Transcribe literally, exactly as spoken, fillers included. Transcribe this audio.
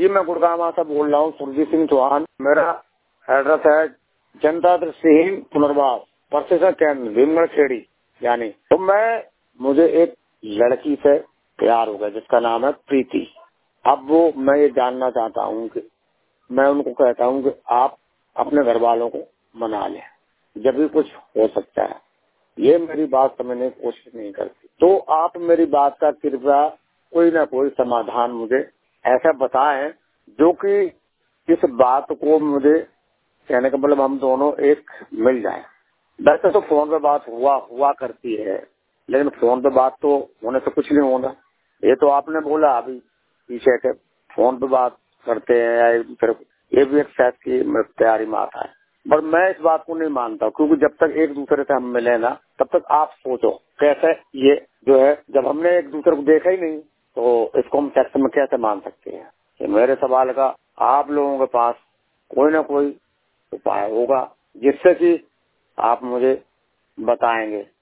जी मैं गुड़गांव से बोल रहा हूँ, सुरजीत सिंह चौहान। मेरा एड्रेस है जनता दृष्टिहीन पुनर्वास प्रशिक्षण केंद्र भीमगढ़ खेड़ी। यानी तो मैं मुझे एक लड़की से प्यार हो गया जिसका नाम है प्रीति। अब वो मैं ये जानना चाहता हूँ कि मैं उनको कहता हूँ कि आप अपने घर वालों को मना लें, जब भी कुछ हो सकता है। ये मेरी बात समझने की कोशिश नहीं करती, तो आप मेरी बात का कृपया कोई ना कोई समाधान मुझे ऐसा बताएं जो कि इस बात को मुझे कहने का मतलब हम दोनों एक मिल जाएं। वैसे तो फोन पे बात हुआ हुआ करती है, लेकिन फोन पे बात तो होने से कुछ नहीं होगा। ये तो आपने बोला अभी पीछे के फोन पे बात करते हैं या एक दूसरे को, ये भी एक शायद की तैयारी में आता है। पर मैं इस बात को नहीं मानता, क्योंकि जब तक एक दूसरे से हम मिले ना तब तक आप सोचो कैसे ये जो है, जब हमने एक दूसरे को देखा ही नहीं तो इसको हम सेक्स में कैसे मान सकते हैं। कि मेरे सवाल का आप लोगों के पास कोई ना कोई उपाय होगा जिससे कि आप मुझे बताएंगे।